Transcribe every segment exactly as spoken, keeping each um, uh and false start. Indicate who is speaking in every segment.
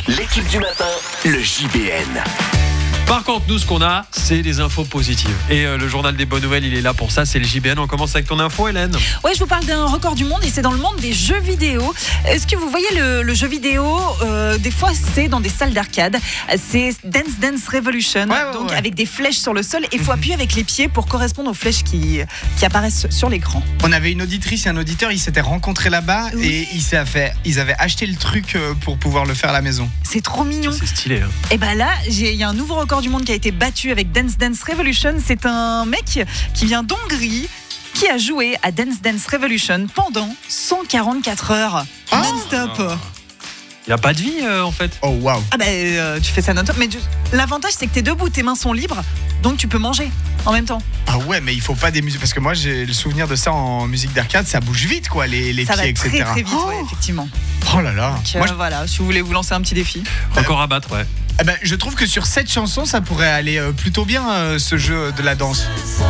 Speaker 1: L'équipe du matin, le J B N.
Speaker 2: Par contre, nous, ce qu'on a, c'est des infos positives. Et euh, le journal des bonnes nouvelles, il est là pour ça, c'est le J B N. On commence avec ton info, Hélène.
Speaker 3: Ouais, je vous parle d'un record du monde et c'est dans le monde des jeux vidéo. Est-ce que vous voyez le, le jeu vidéo euh, des fois, c'est dans des salles d'arcade. C'est Dance Dance Revolution,
Speaker 4: ouais, ouais,
Speaker 3: donc
Speaker 4: ouais.
Speaker 3: avec des flèches sur le sol. Et il faut appuyer avec les pieds pour correspondre aux flèches qui, qui apparaissent sur l'écran.
Speaker 4: On avait une auditrice et un auditeur, ils s'étaient rencontrés là-bas oui. et ils, s'est fait, ils avaient acheté le truc pour pouvoir le faire à la maison.
Speaker 3: C'est trop mignon.
Speaker 2: Ça, c'est stylé. Hein.
Speaker 3: Et bah là, il y a un nouveau record du monde qui a été battu avec Dance Dance Revolution. C'est un mec qui vient d'Hongrie qui a joué à Dance Dance Revolution pendant cent quarante-quatre heures
Speaker 4: oh
Speaker 3: non-stop.
Speaker 2: Il n'y a pas de vie euh, en fait.
Speaker 4: Oh waouh.
Speaker 3: Ah bah euh, tu fais ça non-stop. Mais tu... l'avantage c'est que t'es debout, tes mains sont libres, donc tu peux manger en même temps.
Speaker 4: Ah ouais, mais il faut pas des musiques parce que moi j'ai le souvenir de ça en musique d'arcade, ça bouge vite quoi, les, les
Speaker 3: ça
Speaker 4: pieds,
Speaker 3: va
Speaker 4: et
Speaker 3: très,
Speaker 4: cetera.
Speaker 3: très vite,
Speaker 4: oh
Speaker 3: ouais, effectivement.
Speaker 4: Oh là là.
Speaker 3: Donc, euh,
Speaker 4: moi, je...
Speaker 3: voilà, si vous voulez vous lancer un petit défi.
Speaker 2: Encore à battre, ouais.
Speaker 4: Eh ben, je trouve que sur cette chanson, ça pourrait aller euh, plutôt bien euh, ce jeu de la danse.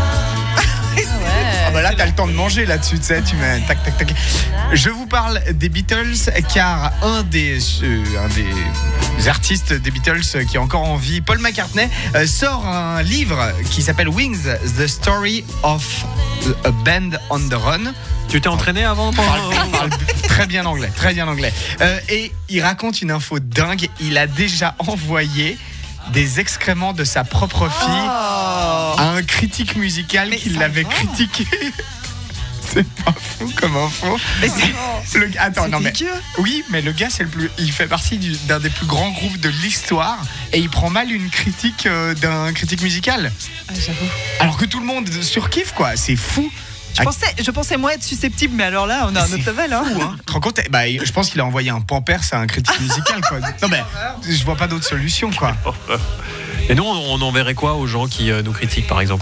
Speaker 3: Ouais.
Speaker 4: Ah bah là t'as le temps de manger là-dessus, tu sais, tu mets tac tac tac. Je vous parle des Beatles car un des euh, un des artistes des Beatles qui est encore en vie, Paul McCartney, euh, sort un livre qui s'appelle Wings, The Story of a Band on the Run.
Speaker 2: Tu t'es entraîné avant pour...
Speaker 4: parle, parle très bien anglais, très bien anglais. Euh, et il raconte une info dingue. Il a déjà envoyé des excréments de sa propre fille
Speaker 3: oh.
Speaker 4: à un critique musical
Speaker 3: mais
Speaker 4: qui l'avait
Speaker 3: va.
Speaker 4: critiqué. C'est pas fou comme info.
Speaker 3: Mais c'est...
Speaker 4: Le... Attends,
Speaker 3: c'est
Speaker 4: non mais
Speaker 3: dégueu.
Speaker 4: oui, mais le gars, c'est le plus. Il fait partie du... d'un des plus grands groupes de l'histoire et il prend mal une critique euh, d'un critique musical.
Speaker 3: Ah, j'avoue.
Speaker 4: Alors que tout le monde surkiffe quoi. C'est fou.
Speaker 3: Je pensais, je pensais moi être susceptible, mais alors là, on a un autre level. Hein.
Speaker 4: Fou, hein. Tu te rends compte bah, je pense qu'il a envoyé un pampers à un critique musical. Quoi. Non, mais je vois pas d'autre solution. Quoi.
Speaker 2: Et nous, on enverrait quoi aux gens qui euh, nous critiquent, par exemple ?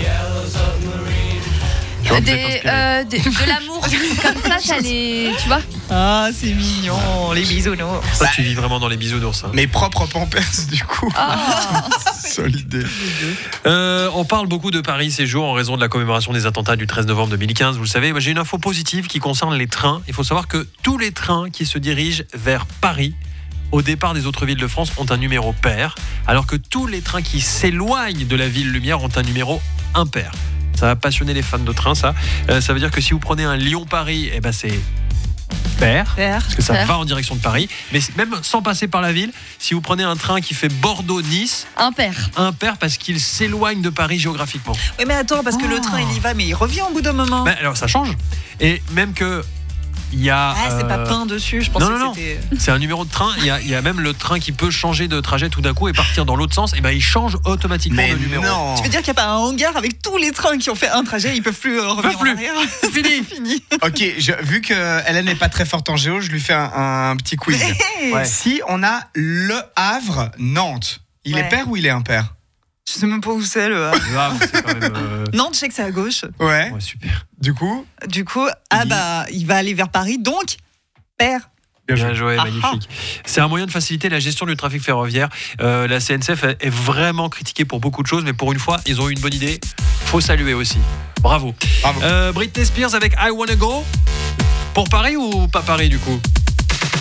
Speaker 5: Des, euh, de, de l'amour comme ça, ça les, tu vois.
Speaker 3: Ah, c'est mignon, les bisounours.
Speaker 2: Ça, bah, tu vis vraiment dans les bisounours. Hein.
Speaker 4: Mes propres pampers, du coup.
Speaker 5: Oh.
Speaker 4: Solide.
Speaker 2: Euh, on parle beaucoup de Paris ces jours en raison de la commémoration des attentats du treize novembre deux mille quinze. Vous le savez, j'ai une info positive qui concerne les trains. Il faut savoir que tous les trains qui se dirigent vers Paris au départ des autres villes de France ont un numéro pair, alors que tous les trains qui s'éloignent de la ville lumière ont un numéro impair. Ça va passionner les fans de train, ça. Euh, ça veut dire que si vous prenez un Lyon-Paris, eh ben c'est pair,
Speaker 3: pair,
Speaker 2: parce que ça
Speaker 5: pair.
Speaker 2: va en direction de Paris. Mais même sans passer par la ville, si vous prenez un train qui fait Bordeaux-Nice,
Speaker 5: impair.
Speaker 2: Impair parce qu'il s'éloigne de Paris géographiquement.
Speaker 3: Oui, mais attends, parce que
Speaker 5: oh.
Speaker 3: le train il y va, mais il revient au bout d'un moment.
Speaker 2: Ben, alors ça change. Et même que il y a.
Speaker 3: Ah, c'est
Speaker 2: euh...
Speaker 3: pas peint dessus, je pensais
Speaker 2: non, non,
Speaker 3: que c'était.
Speaker 2: Non. C'est un numéro de train. Il y, a, il y a même le train qui peut changer de trajet tout d'un coup et partir dans l'autre sens. Et ben il change automatiquement
Speaker 4: mais
Speaker 2: de numéro.
Speaker 4: Non.
Speaker 3: Tu veux dire qu'il n'y a pas un hangar avec tous les trains qui ont fait un trajet, ils peuvent plus euh, revenir
Speaker 2: plus.
Speaker 3: en arrière.
Speaker 2: Fini.
Speaker 3: Fini.
Speaker 4: Ok, je, vu que Hélène n'est pas très forte en géo, je lui fais un, un petit quiz.
Speaker 2: Ouais.
Speaker 4: Si on a Le Havre, Nantes, il
Speaker 3: Ouais.
Speaker 4: est pair ou il est impair?
Speaker 3: Je sais même pas où c'est le.
Speaker 2: Ah, c'est quand même. Euh...
Speaker 3: Nantes, je sais que c'est à gauche.
Speaker 4: Ouais.
Speaker 2: Ouais, super.
Speaker 4: Du coup,
Speaker 3: Du coup, ah
Speaker 4: Il-
Speaker 3: bah, il va aller vers Paris, donc pair.
Speaker 2: Bien joué,
Speaker 3: Ah,
Speaker 2: magnifique. C'est un moyen de faciliter la gestion du trafic ferroviaire. Euh, la C N C F est vraiment critiquée pour beaucoup de choses, mais pour une fois, ils ont eu une bonne idée. Faut saluer aussi. Bravo.
Speaker 4: bravo.
Speaker 2: Euh, Britney Spears avec I Wanna Go. Pour Paris ou pas Paris du coup ?